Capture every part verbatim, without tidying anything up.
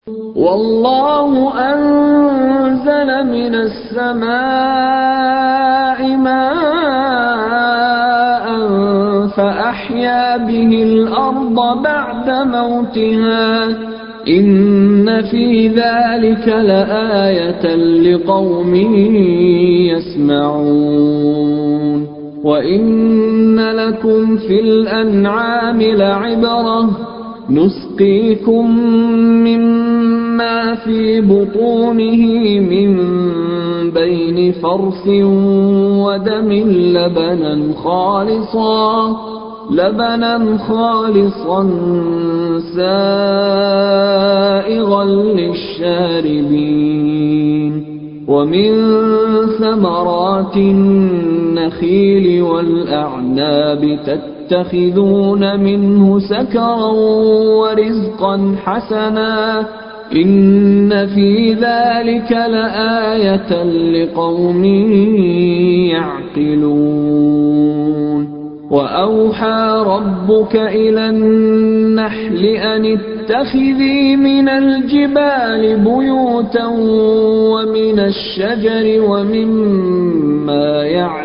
والله أنزل من السماء ماء فأحيا به الأرض بعد موتها إن في ذلك لآية لقوم يسمعون وإن لكم في الأنعام لعبرة نسقيكم مما في بطونه من بين فرث ودم لبنا خالصا لبنا خالصا سائغا للشاربين ومن ثمرات النخيل والأعناب تتخذون منه سكرا ورزقا حسنا إن في ذلك لآية لقوم يعقلون وأوحى ربك إلى النحل أن اتخذي من الجبال بيوتا ومن الشجر ومما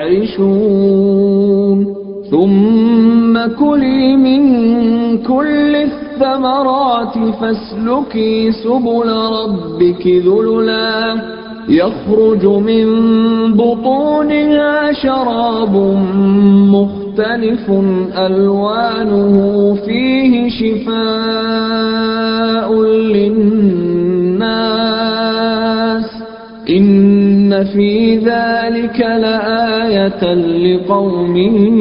يعرشون ثم كلي من كل الثمرات فاسلكي سبل ربك ذللا يخرج من بطونها شراب مختلف ألوانه فيه شفاء للناس إن في ذلك لآية لقوم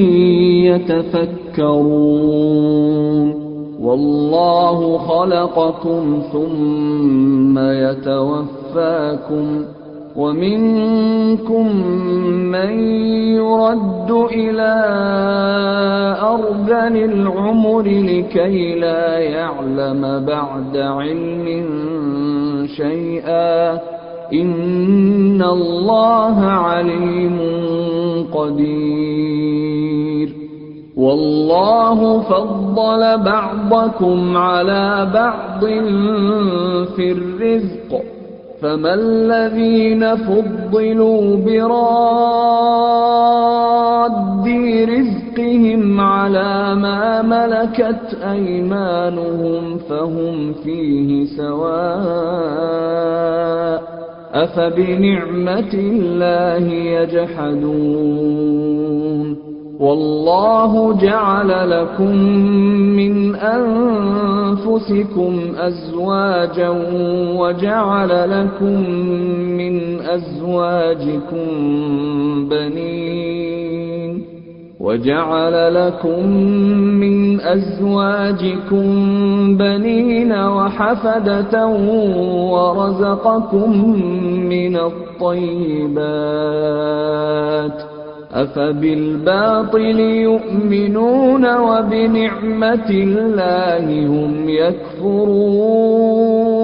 يتفكرون والله خلقكم ثم يتوفاكم ومنكم من يرد إلى أرذل العمر لكي لا يعلم بعد علم شيئا إن الله عليم قدير والله فضل بعضكم على بعض في الرزق فما الذين فضلوا براد رزقهم على ما ملكت أيمانهم فهم فيه سواء أفبنعمة الله يجحدون والله جعل لكم من أنفسكم أزواجا وجعل لكم من أزواجكم بنين وجعل لكم من أزواجكم بنين وحفدة ورزقكم من الطيبات أفبالباطل يؤمنون وبنعمة الله هم يكفرون